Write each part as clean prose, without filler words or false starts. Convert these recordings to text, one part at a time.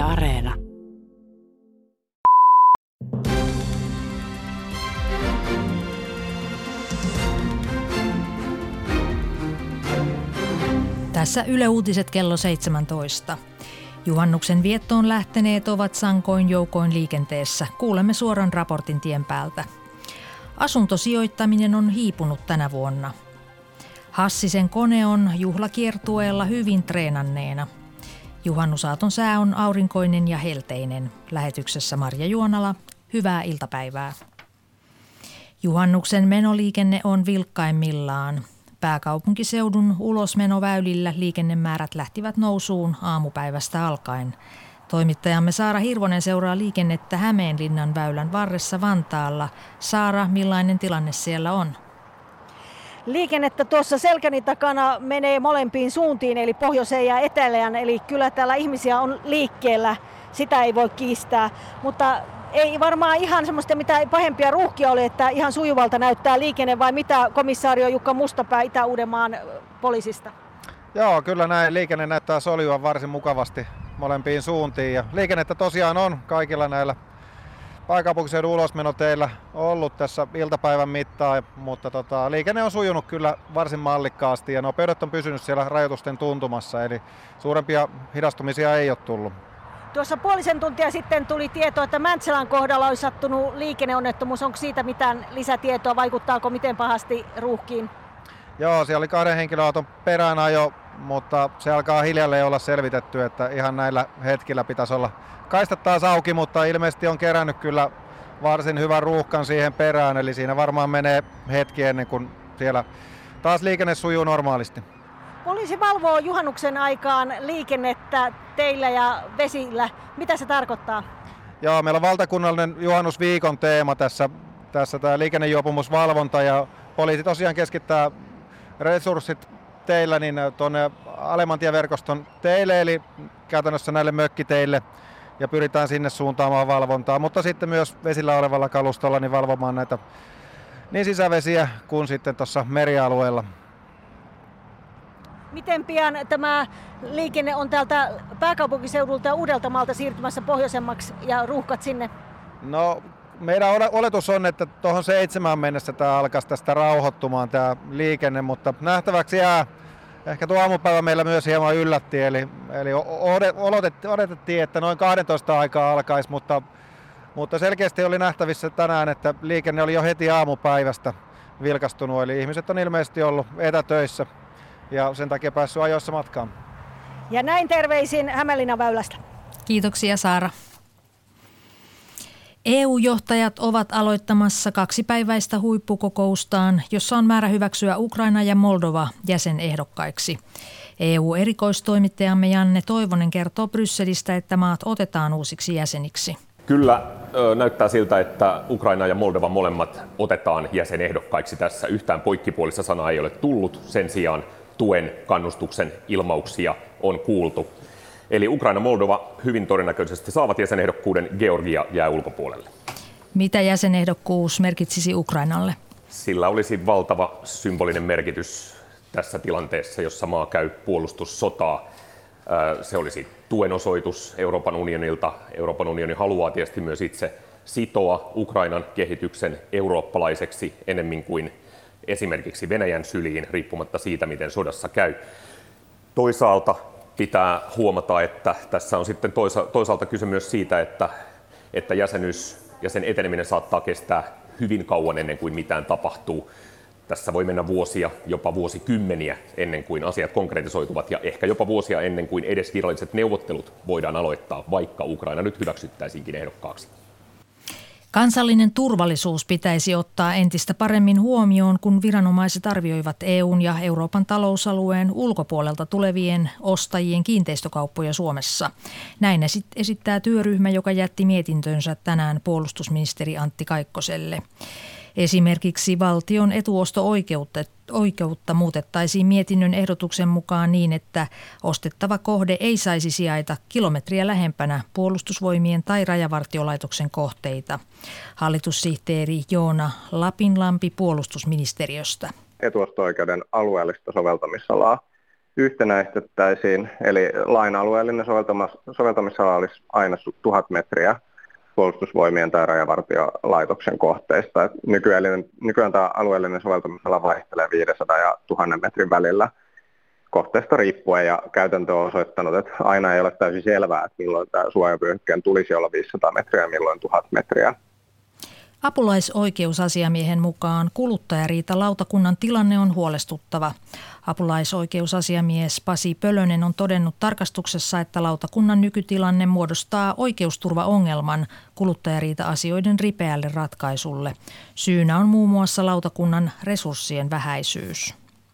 Areena. Tässä Yle Uutiset kello 17. Juhannuksen viettoon lähteneet ovat sankoin joukoin liikenteessä. Kuulemme suoran raportin tien päältä. Asuntosijoittaminen on hiipunut tänä vuonna. Hassisen kone on juhlakiertueella hyvin treenanneena. Juhannusaaton sää on aurinkoinen ja helteinen. Lähetyksessä Marja Juonala. Hyvää iltapäivää. Juhannuksen menoliikenne on vilkkaimmillaan. Pääkaupunkiseudun ulosmenoväylillä liikennemäärät lähtivät nousuun aamupäivästä alkaen. Toimittajamme Saara Hirvonen seuraa liikennettä Hämeenlinnan väylän varressa Vantaalla. Saara, millainen tilanne siellä on? Liikennettä tuossa selkäni takana menee molempiin suuntiin, eli pohjoiseen ja etelään. Eli kyllä täällä ihmisiä on liikkeellä, sitä ei voi kiistää. Mutta ei varmaan ihan semmoista mitään pahempia ruuhkia ole, että ihan sujuvalta näyttää liikenne, vai mitä komissaario Jukka Mustapää Itä-Uudenmaan poliisista? Joo, kyllä näin. Liikenne näyttää soljua varsin mukavasti molempiin suuntiin. Ja liikennettä tosiaan on kaikilla näillä pääkaupunkiseudun ulosmenoteillä ollut tässä iltapäivän mittaan, mutta liikenne on sujunut kyllä varsin mallikkaasti ja nopeudet on pysynyt siellä rajoitusten tuntumassa, eli suurempia hidastumisia ei ole tullut. Tuossa puolisen tuntia sitten tuli tieto, että Mäntsälän kohdalla olisi sattunut liikenneonnettomuus. Onko siitä mitään lisätietoa? Vaikuttaako miten pahasti ruuhkiin? Joo, siellä oli 2 henkilöauton peräänajo, mutta se alkaa hiljalleen olla selvitetty, että ihan näillä hetkillä pitäisi olla kaistat taas auki, mutta ilmeisesti on kerännyt kyllä varsin hyvän ruuhkan siihen perään, eli siinä varmaan menee hetki ennen kuin siellä taas liikenne sujuu normaalisti. Poliisi valvoo juhannuksen aikaan liikennettä teillä ja vesillä. Mitä se tarkoittaa? Joo, meillä on valtakunnallinen juhannusviikon teema tässä tämä liikennejuopumusvalvonta ja poliisi tosiaan keskittää resurssit teillä niin tuonne alemman tieverkoston teille, eli käytännössä näille mökkiteille, ja pyritään sinne suuntaamaan valvontaa, mutta sitten myös vesillä olevalla kalustolla niin valvomaan näitä niin sisävesiä kuin sitten tuossa merialueella. Miten pian tämä liikenne on täältä pääkaupunkiseudulta ja Uudeltamaalta siirtymässä pohjoisemmaksi ja ruuhkat sinne? No, meidän oletus on, että tuohon 7 mennessä tämä alkaisi tästä rauhoittumaan tämä liikenne, mutta nähtäväksi jää. Ehkä tuo aamupäivä meillä myös hieman yllätti, eli odotettiin, että noin 12 aikaa alkaisi, mutta selkeästi oli nähtävissä tänään, että liikenne oli jo heti aamupäivästä vilkastunut, eli ihmiset on ilmeisesti ollut etätöissä ja sen takia päässyt ajoissa matkaan. Ja näin terveisin Hämeenlinnan väylästä. Kiitoksia Saara. EU-johtajat ovat aloittamassa 2-päiväistä huippukokoustaan, jossa on määrä hyväksyä Ukraina ja Moldova jäsenehdokkaiksi. EU-erikoistoimittajamme Janne Toivonen kertoo Brysselistä, että maat otetaan uusiksi jäseniksi. Kyllä näyttää siltä, että Ukraina ja Moldova molemmat otetaan jäsenehdokkaiksi tässä. Yhtään poikkipuolista sanaa ei ole tullut, sen sijaan tuen kannustuksen ilmauksia on kuultu. Eli Ukraina ja Moldova hyvin todennäköisesti saavat jäsenehdokkuuden, Georgia jää ulkopuolelle. Mitä jäsenehdokkuus merkitsisi Ukrainalle? Sillä olisi valtava symbolinen merkitys tässä tilanteessa, jossa maa käy puolustussotaa. Se olisi tuen osoitus Euroopan unionilta. Euroopan unioni haluaa tietysti myös itse sitoa Ukrainan kehityksen eurooppalaiseksi enemmän kuin esimerkiksi Venäjän syliin, riippumatta siitä, miten sodassa käy. Toisaalta pitää huomata, että tässä on sitten toisaalta kyse myös siitä, että jäsenyys ja sen eteneminen saattaa kestää hyvin kauan ennen kuin mitään tapahtuu. Tässä voi mennä vuosia, jopa vuosikymmeniä ennen kuin asiat konkretisoituvat ja ehkä jopa vuosia ennen kuin edes viralliset neuvottelut voidaan aloittaa, vaikka Ukraina nyt hyväksyttäisiinkin ehdokkaaksi. Kansallinen turvallisuus pitäisi ottaa entistä paremmin huomioon, kun viranomaiset arvioivat EUn ja Euroopan talousalueen ulkopuolelta tulevien ostajien kiinteistökauppoja Suomessa. Näin esittää työryhmä, joka jätti mietintönsä tänään puolustusministeri Antti Kaikkoselle. Esimerkiksi valtion etuosto-oikeutta muutettaisiin mietinnön ehdotuksen mukaan niin, että ostettava kohde ei saisi sijaita kilometriä lähempänä puolustusvoimien tai rajavartiolaitoksen kohteita. Hallitussihteeri Joona Lapinlampi puolustusministeriöstä. Etuosto-oikeuden alueellista soveltamisalaa yhtenäistettäisiin, eli lain alueellinen soveltamisala olisi aina 1000 metriä puolustusvoimien tai rajavartiolaitoksen kohteista. Et nykyään tämä alueellinen soveltamisala vaihtelee 500 ja 1000 metrin välillä kohteesta riippuen, ja käytäntö on osoittanut, että aina ei ole täysin selvää, että milloin tämä suojavyöhykkeen tulisi olla 500 metriä ja milloin 1000 metriä. Apulaisoikeusasiamiehen mukaan kuluttajariitalautakunnan tilanne on huolestuttava. Apulaisoikeusasiamies Pasi Pölönen on todennut tarkastuksessa, että lautakunnan nykytilanne muodostaa oikeusturvaongelman kuluttajariita-asioiden ripeälle ratkaisulle. Syynä on muun muassa lautakunnan resurssien vähäisyys.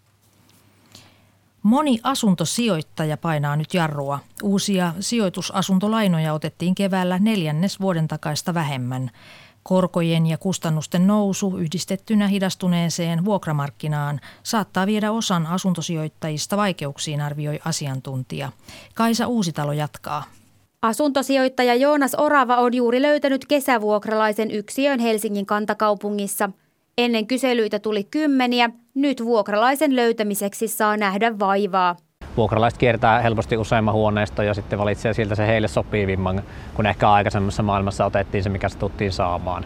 Moni asuntosijoittaja painaa nyt jarrua. Uusia sijoitusasuntolainoja otettiin keväällä 4. vuoden takaista vähemmän. Korkojen ja kustannusten nousu yhdistettynä hidastuneeseen vuokramarkkinaan saattaa viedä osan asuntosijoittajista vaikeuksiin, arvioi asiantuntija. Kaisa Uusitalo jatkaa. Asuntosijoittaja Joonas Orava on juuri löytänyt kesävuokralaisen yksiön Helsingin kantakaupungissa. Ennen kyselyitä tuli 10, nyt vuokralaisen löytämiseksi saa nähdä vaivaa. Vuokralaiset kiertää helposti useamman huoneiston ja sitten valitsee siltä se heille sopivimman, kun ehkä aikaisemmassa maailmassa otettiin se, mikä satuttiin saamaan.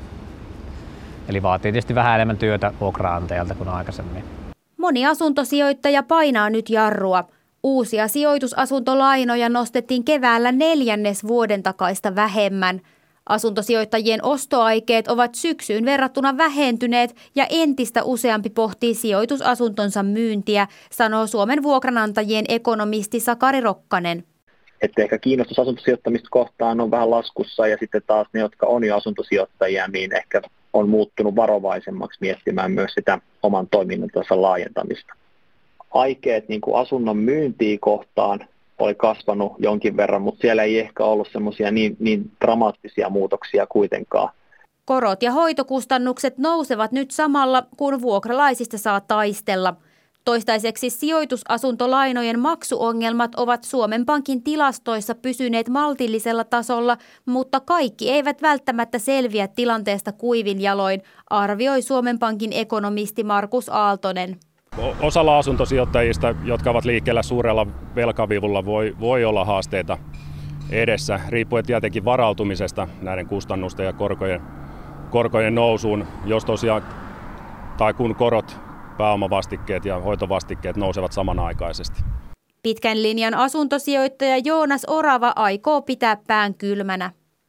Eli vaatii tietysti vähän enemmän työtä vuokraantajalta kuin aikaisemmin. Moni asuntosijoittaja painaa nyt jarrua. Uusia sijoitusasuntolainoja nostettiin keväällä 4. vuoden takaista vähemmän. Asuntosijoittajien ostoaikeet ovat syksyyn verrattuna vähentyneet ja entistä useampi pohtii sijoitusasuntonsa myyntiä, sanoo Suomen vuokranantajien ekonomisti Sakari Rokkanen. Että ehkä kiinnostus asuntosijoittamista kohtaan on vähän laskussa ja sitten taas ne, jotka on jo asuntosijoittajia, niin ehkä on muuttunut varovaisemmaksi miettimään myös sitä oman toiminnansa laajentamista. Aikeet niin kuin asunnon myyntiin kohtaan oli kasvanut jonkin verran, mutta siellä ei ehkä ollut semmoisia niin dramaattisia muutoksia kuitenkaan. Korot ja hoitokustannukset nousevat nyt samalla, kun vuokralaisista saa taistella. Toistaiseksi sijoitusasuntolainojen maksuongelmat ovat Suomen Pankin tilastoissa pysyneet maltillisella tasolla, mutta kaikki eivät välttämättä selviä tilanteesta kuivin jaloin, arvioi Suomen Pankin ekonomisti Markus Aaltonen. Osalla asuntosijoittajista, jotka ovat liikkeellä suurella velkavivulla, voi olla haasteita edessä, riippuen tietenkin varautumisesta näiden kustannusten ja korkojen nousuun, jos tosiaan tai kun korot, pääomavastikkeet ja hoitovastikkeet nousevat samanaikaisesti. Pitkän linjan asuntosijoittaja Joonas Orava aikoo pitää pään kylmänä.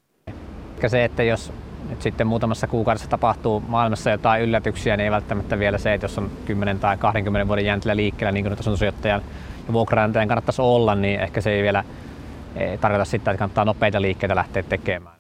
Se, että jos nyt sitten muutamassa kuukaudessa tapahtuu maailmassa jotain yllätyksiä, niin ei välttämättä vielä se, että jos on 10 tai 20 vuoden jänteellä liikkeellä, niin kuin nyt asuntosijoittajan ja vuokraantajan kannattaisi olla, niin ehkä se ei vielä tarkoita sitä, että kannattaa nopeita liikkeitä lähteä tekemään.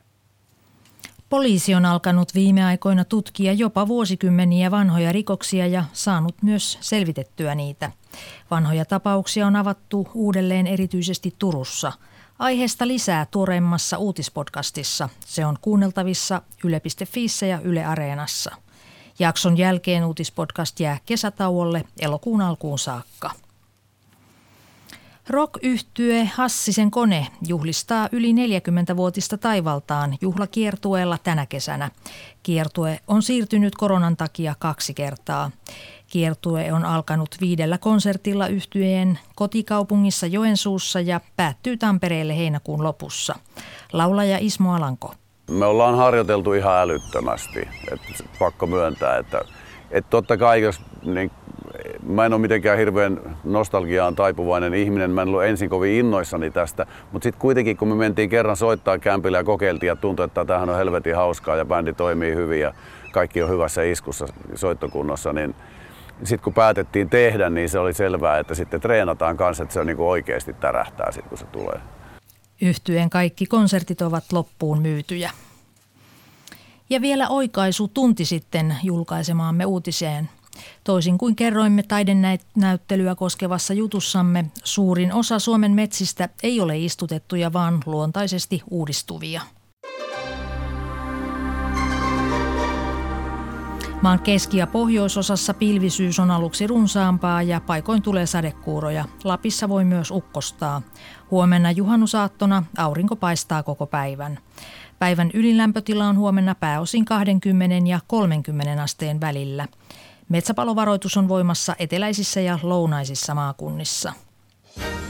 Poliisi on alkanut viime aikoina tutkia jopa vuosikymmeniä vanhoja rikoksia ja saanut myös selvitettyä niitä. Vanhoja tapauksia on avattu uudelleen erityisesti Turussa. Aiheesta lisää tuoreimmassa uutispodcastissa. Se on kuunneltavissa yle.fiissä ja Yle Areenassa. Jakson jälkeen uutispodcast jää kesätauolle elokuun alkuun saakka. Rock-yhtye Hassisen Kone juhlistaa yli 40-vuotista taivaltaan juhlakiertueella tänä kesänä. Kiertue on siirtynyt koronan takia 2 kertaa. Kiertue on alkanut 5 konsertilla yhtyeen kotikaupungissa Joensuussa ja päättyy Tampereelle heinäkuun lopussa. Laulaja Ismo Alanko. Me ollaan harjoiteltu ihan älyttömästi, pakko myöntää, että totta kai jos niin, mä en ole mitenkään hirveän nostalgiaan taipuvainen ihminen, mä en ollut ensin kovin innoissani tästä, mutta sitten kuitenkin kun me mentiin kerran soittaa kämpillä ja kokeiltiin ja tuntui, että tämähän on helvetin hauskaa ja bändi toimii hyvin ja kaikki on hyvässä iskussa soittokunnossa, niin sitten kun päätettiin tehdä, niin se oli selvää, että sitten treenataan kanssa, että se on niin kuin oikeasti tärähtää sitten kun se tulee. Yhtyeen kaikki konsertit ovat loppuun myytyjä. Ja vielä oikaisu tunti sitten julkaisemaamme uutiseen. Toisin kuin kerroimme taidenäyttelyä koskevassa jutussamme, suurin osa Suomen metsistä ei ole istutettuja, vaan luontaisesti uudistuvia. Maan keski- ja pohjoisosassa pilvisyys on aluksi runsaampaa ja paikoin tulee sadekuuroja. Lapissa voi myös ukkostaa. Huomenna juhannusaattona aurinko paistaa koko päivän. Päivän ylilämpötila on huomenna pääosin 20 ja 30 asteen välillä. Metsäpalovaroitus on voimassa eteläisissä ja lounaisissa maakunnissa. Yle.